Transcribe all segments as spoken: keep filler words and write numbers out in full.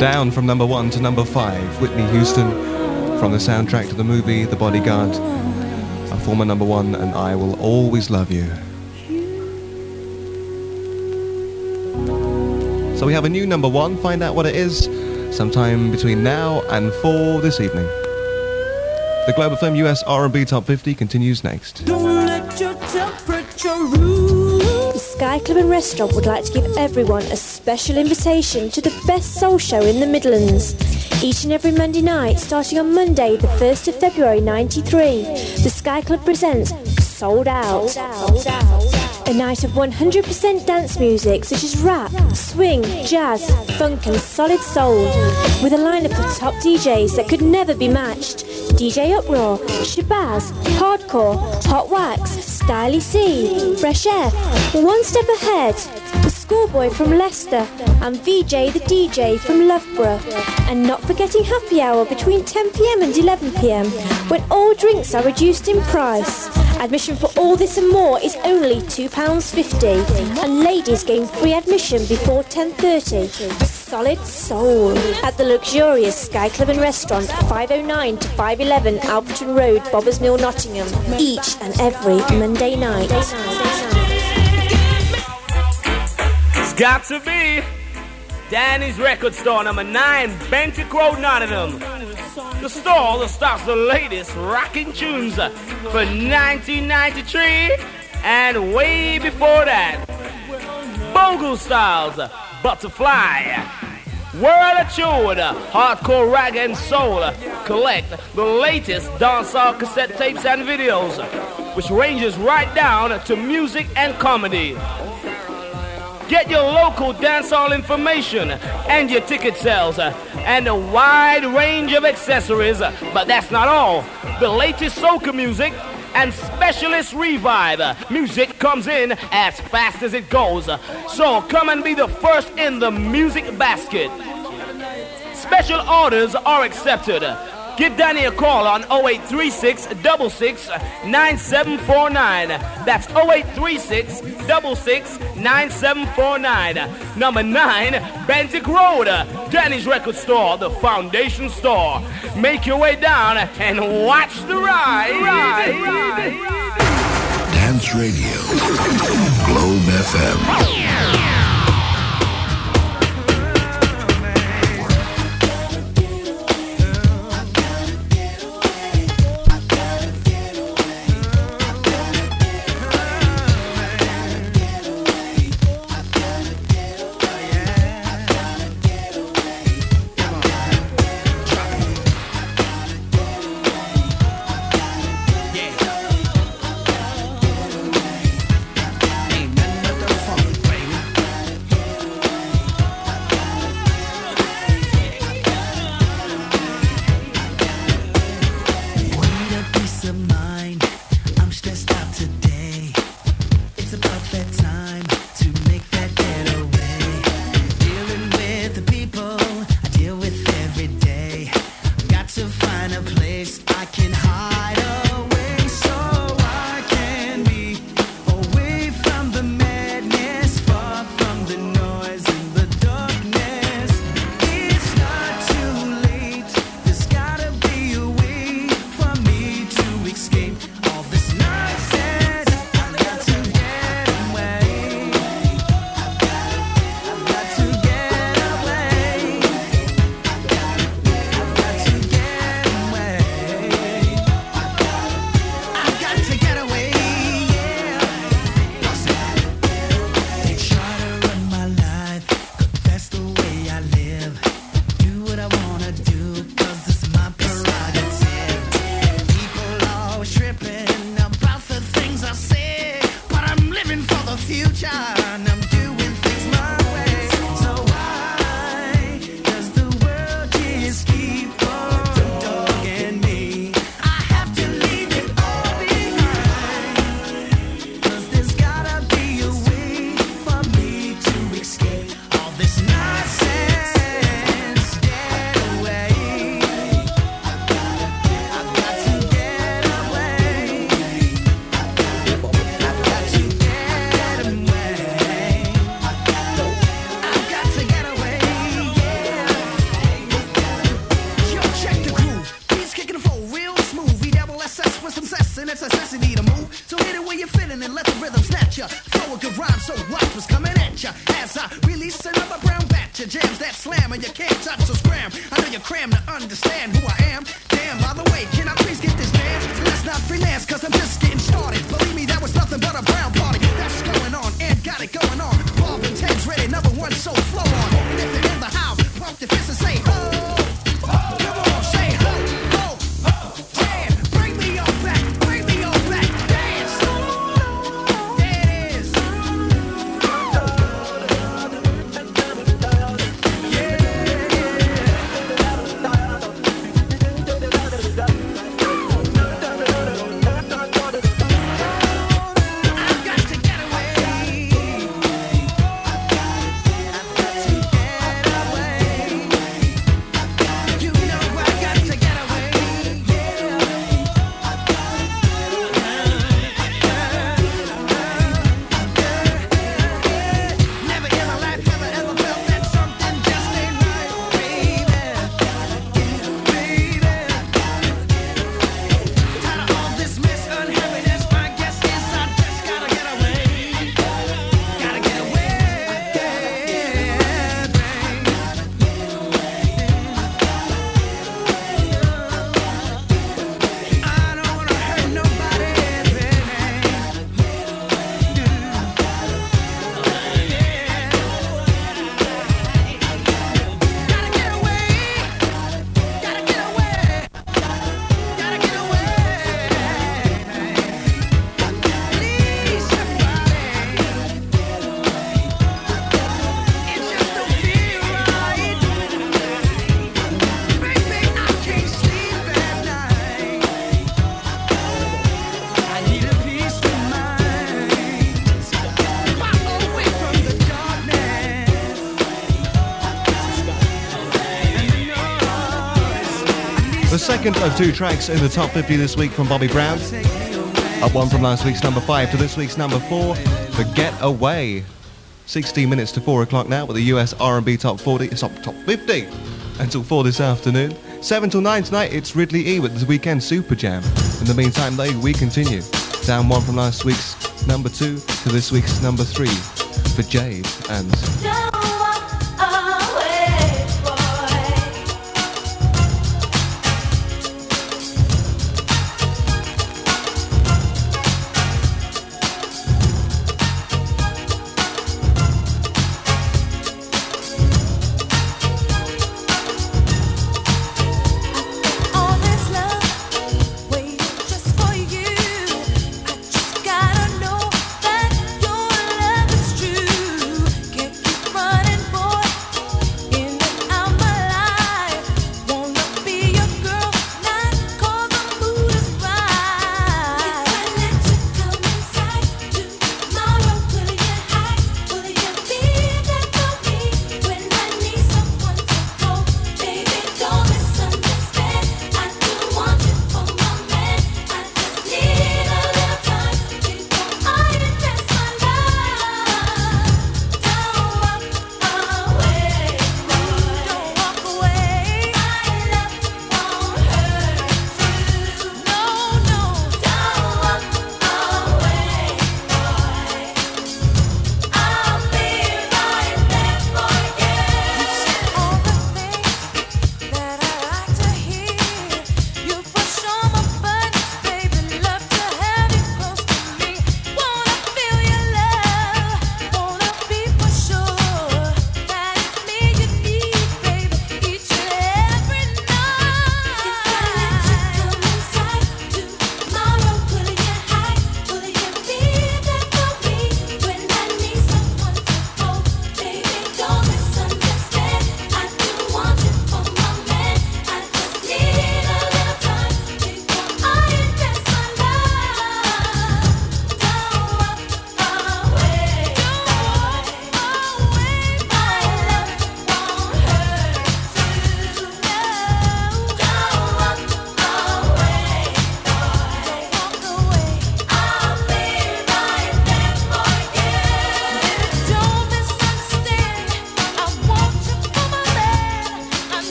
Down from number one to number five, Whitney Houston from the soundtrack to the movie The Bodyguard, a former number one, and I Will Always Love You. So we have a new number one. Find out what it is sometime between now and four this evening. The Global F M U S R and B Top fifty continues next. Don't let your temperature rule. The Sky Club and Restaurant would like to give everyone a special invitation to the best soul show in the Midlands. Each and every Monday night, starting on Monday, the first of February ninety-three, the Sky Club presents Sold Out. Sold Out. Sold Out. A night of one hundred percent dance music such as rap, swing, jazz, funk and solid soul, with a lineup of top D Js that could never be matched. D J Uproar, Shabazz, Hardcore, Hot Wax, Styly C, Fresh F, One Step Ahead, The Schoolboy from Leicester, and V J the D J from Loughborough. And not forgetting happy hour between ten p.m. and eleven p.m, when all drinks are reduced in price. Admission for all this and more is only two pounds fifty, and ladies gain free admission before ten thirty. Solid soul at the luxurious Sky Club and Restaurant, five oh nine to five eleven Alperton Road, Bobbers Mill, Nottingham, each and every Monday night. It's got to be Danny's Record Store, number nine, Bentinck Road, Nottingham. The store that stocks the latest rocking tunes for nineteen ninety-three and way before that. Bongo Styles, Butterfly, World of Tune, Hardcore Rag and Soul. Collect the latest dancehall cassette tapes and videos, which ranges right down to music and comedy. Get your local dancehall information and your ticket sales and a wide range of accessories. But that's not all. The latest soca music and specialist revive music comes in as fast as it goes. So come and be the first in the music basket. Special orders are accepted. Give Danny a call on oh eight three six, six six, nine seven four nine. That's oh eight three six, six six, nine seven four nine. Number nine, Bentinck Road, Danny's Record Store, the Foundation Store. Make your way down and watch the ride. ride, ride, ride. Dance Radio, Globe F M. Ain't nothing but the funk, baby. is coming at ya as I release another brown batch of jams that slam and you can't touch, so scram. I know you're crammed to understand who I am. Damn, by the way, can I please get this dance? Let's not freelance, cause I'm just getting started. Believe me, that was nothing but a brown party. That's going on and got it going on. Bob and Ted's ready, number one, so flow on. And if you're in the house, pump your fists and say, ho! Come on, say ho, ho, ho, yeah. Bring me on back, bring me on back, dance. There it is. I've got to get away. I've got to get away. You know I got to get away. Never in my life have I ever felt that something just ain't right, baby. Baby. Tired of all this mess, unhappiness, my guess is I just gotta get away. Gotta get away, babe. I don't wanna hurt nobody, baby. Gotta get away. Gotta get away. Gotta get away. Please, somebody. It just don't feel right. Baby, I can't sleep at night. I need a peace of mind. Far away from the darkness and the noise. The second of two tracks in the top fifty this week from Bobby Brown. Up one from last week's number five to this week's number four, The Get Away. sixteen minutes to four o'clock now with the U S R and B Top forty. It's up top fifty until four this afternoon. seven till nine tonight, it's Ridley E with the Weekend Super Jam. In the meantime, though, we continue. Down one from last week's number two to this week's number three for Jade and... Don't walk away, boy. All this love waiting just for you. I just gotta know that your love is true. Can't keep running.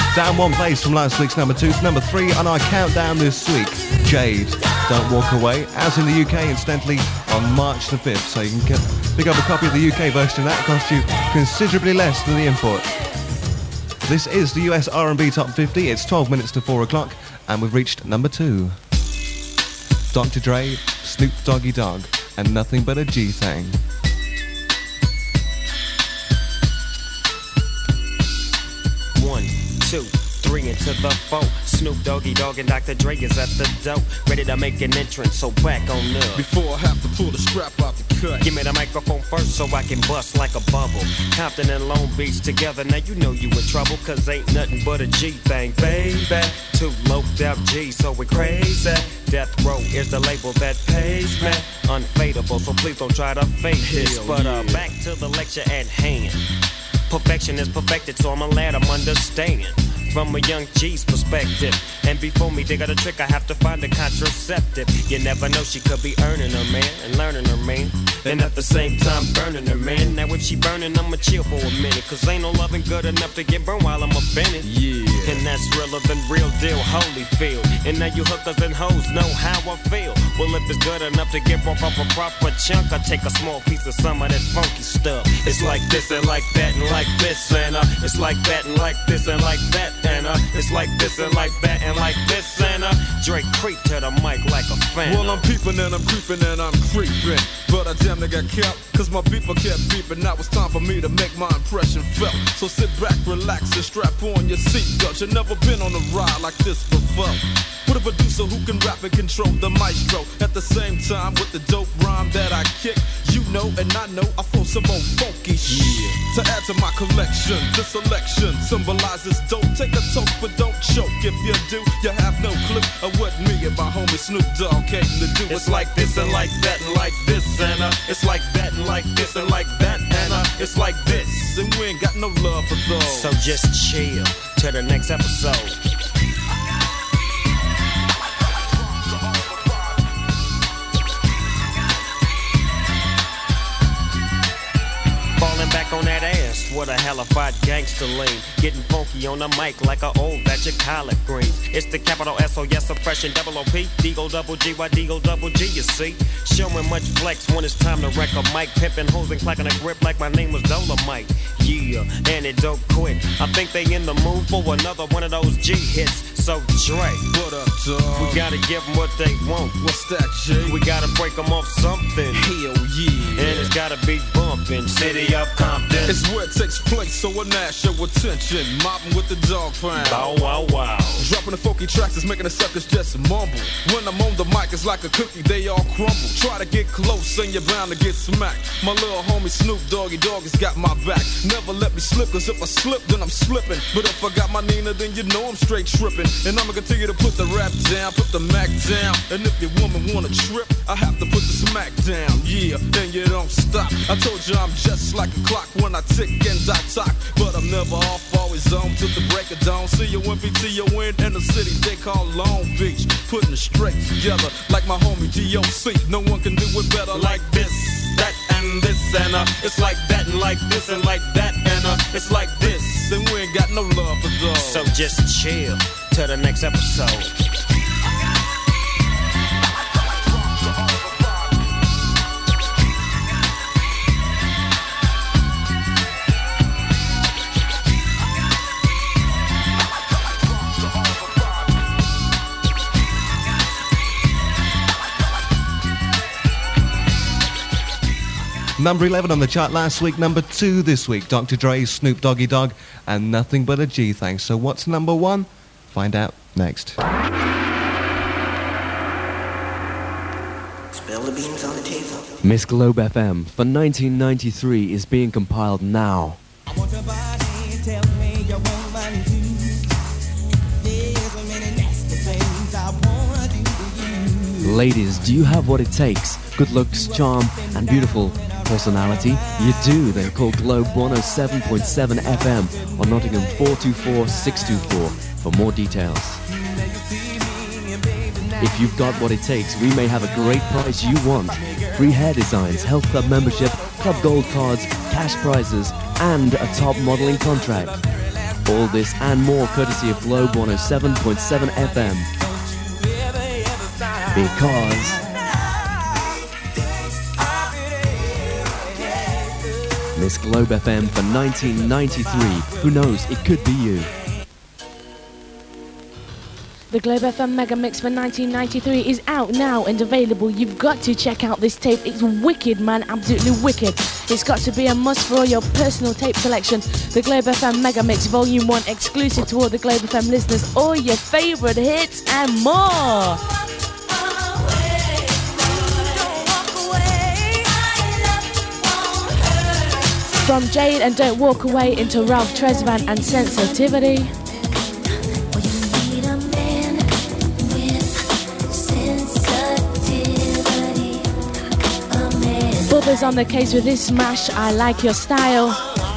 Down one place from last week's number two to number three on our countdown this week. Jade, Don't Walk Away, out in the U K, incidentally, on March the fifth. So you can get, pick up a copy of the U K version. That costs you considerably less than the import. This is the U S R and B Top fifty. It's twelve minutes to four o'clock, and we've reached number two. Doctor Dre, Snoop Doggy Dogg, and Nothing But a G-Thang. One, two, three into the four. Snoop Doggy Dogg and Doctor Dre is at the door, ready to make an entrance, so back on up. Before I have to pull the strap out the cut, give me the microphone first so I can bust like a bubble. Compton and Long Beach together, now you know you in trouble, cause ain't nothing but a G-thing, baby. Two loped out G's, so we crazy. Death Row is the label that pays me. Unfadable, so please don't try to fake this. Hell but uh, yeah. back to the lecture at hand. Perfection is perfected, so I'm a lad, I'm understand. From a young G's perspective. And before me dig out a trick, I have to find a contraceptive. You never know, she could be earning her man and learning her man, and at the same time burning her man. Now if she burning, I'ma chill for a minute, cause ain't no loving good enough to get burned while I'm offended. Yeah. And that's realer than real deal, Holyfield. And now you hookers and hoes know how I feel. Well, if it's good enough to get broke off a proper chunk, I take a small piece of some of that funky stuff. It's like this and like that and like this, and uh, it's like that and like this and like that. And uh, it's like this and like that and like this, and uh, Drake creep to the mic like a fan. Well, I'm peeping and I'm creeping and I'm creeping, but I damn near got kept, cause my beeper kept beeping. Now it's time for me to make my impression felt. So sit back, relax, and strap on your seatbelt. You've never been on a ride like this before. With a producer who can rap and control the maestro. At the same time, with the dope rhyme that I kick, you know and I know I throw some old funky shit. To add to my collection, this selection symbolizes dope. Take a toke, but don't choke. If you do, you have no clue of what me and my homie Snoop Dogg came to do. It's like this and like that and like this, and uh, it's like that and like this and like that, and uh, it's like this. And we ain't got no love for those. So just chill till the next episode. Falling back on that ass, what a hellified gangster lean. Getting funky on the mic like an old batch of collard greens. It's the capital S O S oppression, double O P, D-O double G, Y D-O double G, you see. Showing much flex when it's time to wreck a mic. Pimping, hoes and clacking a grip like my name was Dolomite. Yeah, and it don't quit. I think they in the mood for another one of those G hits. So Dre, what up, dog? we gotta give them what they want. What's that, Jay? We gotta break them off something. Hell yeah. And it's gotta be bumping. City of Compton. It's where it takes place, so I nash your attention. Mobbing with the dog pound. Bow wow wow. Dropping the funky tracks is making the suckers just mumble. When I'm on the mic, it's like a cookie, they all crumble. Try to get close and you're bound to get smacked. My little homie Snoop Doggy Dogg has got my back. Never let me slip, cause if I slip, then I'm slipping. But if I got my Nina, then you know I'm straight tripping. And I'ma continue to put the rap down, put the Mac down. And if your woman wanna trip, I have to put the smack down. Yeah, then you don't stop. I told you I'm just like a clock when I tick and I talk. But I'm never off, always on till the break of dawn. See you when P T O in in the city they call Long Beach. Putting it straight together like my homie D O C. No one can do it better like this, that, and this. And uh, it's like that and like this and like that. And uh, it's like this. And we ain't got no love for those. So just chill till the next episode. Number eleven on the chart last week, number two this week. Doctor Dre, Snoop Doggy Dogg, and Nothing But a G-Thang. So what's number one? Find out next. Spill the beans on the table. Miss Globe F M for nineteen ninety-three is being compiled now. I want your body, tell me you want mine too. There's so many nasty things I wanna do to you. Ladies, do you have what it takes? Good looks, charm, and beautiful personality? You do. They're called Globe one oh seven point seven F M on Nottingham four two four six two four for more details. If you've got what it takes, we may have a great price you want. Free hair designs, health club membership, club gold cards, cash prizes, and a top modeling contract. All this and more courtesy of Globe one oh seven point seven F M. Because Miss Globe F M for nineteen ninety-three. Who knows, it could be you. The Globe F M Mega Mix for nineteen ninety-three is out now and available. You've got to check out this tape. It's wicked, man, absolutely wicked. It's got to be a must for all your personal tape selection. The Globe F M Mega Mix Volume one, exclusive to all the Globe F M listeners. All your favourite hits and more. From Jade and Don't Walk Away into Ralph Tresvant and Sensitivity. Bubba's on the case with this smash, I Like Your Style.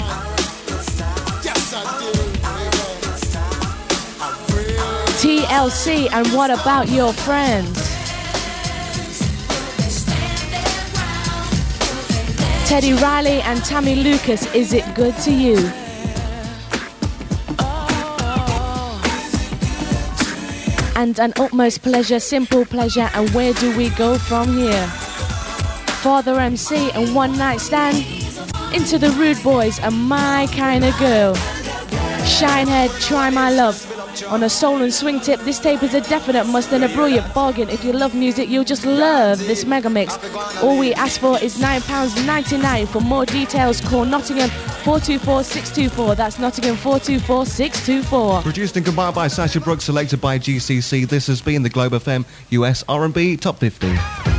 T L C and What About Your Friends? Teddy Riley and Tammy Lucas, Is It Good to You? And An Utmost Pleasure, Simple Pleasure, and Where Do We Go From Here? Father M C and One Night Stand. Into the Rude Boys and My Kinda Girl. Shinehead, Try My Love. On a soul and swing tip, this tape is a definite must and a brilliant bargain. If you love music, you'll just love this mega mix. All we ask for is nine pounds ninety-nine. For more details, call Nottingham four two four, six two four. That's Nottingham four two four, six two four. Produced and compiled by Sasha Brooks, selected by G C C. This has been the Globe F M U S R and B Top fifty.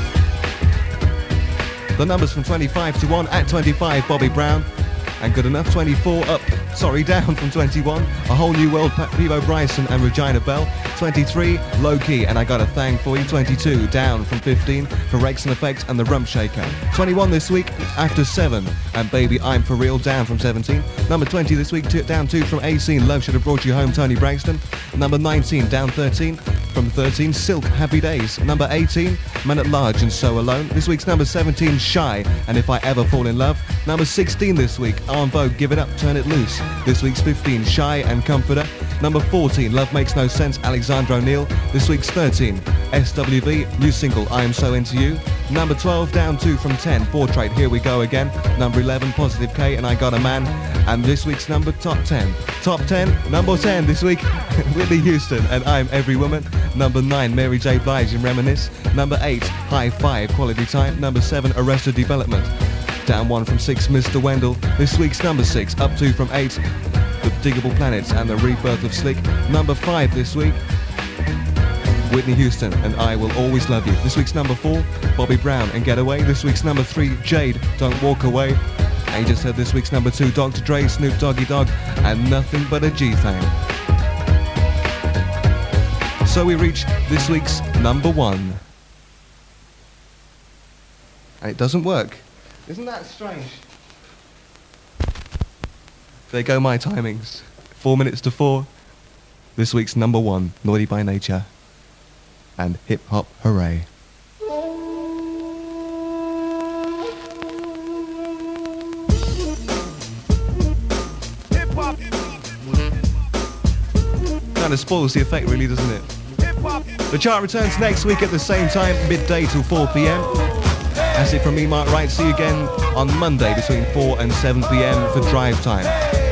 The numbers from twenty-five to one. At twenty-five, Bobby Brown. And Good Enough, twenty-four up, sorry, down from twenty-one. A Whole New World, Peebo Bryson and Regina Bell. twenty-three, Low Key, and I Got a Thang For You. twenty-two, down from fifteen for Rex and Effect and The Rump Shaker. twenty-one this week, After seven, and Baby I'm For Real, down from seventeen. Number twenty this week, two, down two from A Scene, Love Should Have Brought You Home, Tony Braxton. Number nineteen, down thirteen from thirteen, Silk, Happy Days. Number eighteen, Men at Large and So Alone. This week's number seventeen, Shy, and If I Ever Fall in Love. Number sixteen this week, En Vogue, Give It Up, Turn It Loose. This week's fifteen, Shy and Comforter. Number fourteen, Love Makes No Sense, Alexandra O'Neill. This week's thirteen, S W V, new single, I Am So Into You. Number twelve, down two from ten, Portrait, Here We Go Again. Number eleven, Positive K, and I Got a Man. And this week's number top ten. Top ten, number ten this week, Whitney Houston and I'm Every Woman. Number nine, Mary J. Blige and Reminisce. Number eight, High Five, Quality Time. Number seven, Arrested Development. Down one from six, Mister Wendell. This week's number six, up two from eight, The Diggable Planets and the Rebirth of Slick. Number five this week, Whitney Houston and I Will Always Love You. This week's number four, Bobby Brown and Getaway. This week's number three, Jade, Don't Walk Away. And you just heard this week's number two, Doctor Dre, Snoop Doggy Dogg, and Nothing But a G-Thang. So we reach this week's number one. And it doesn't work. Isn't that strange? There go my timings. Four minutes to four. This week's number one, Naughty by Nature. And Hip Hop Hooray. Kind of spoils the effect, really, doesn't it? The chart returns next week at the same time, midday till four p.m. That's it from me, Mark Wright. See you again on Monday between four and seven p.m. for Drive Time.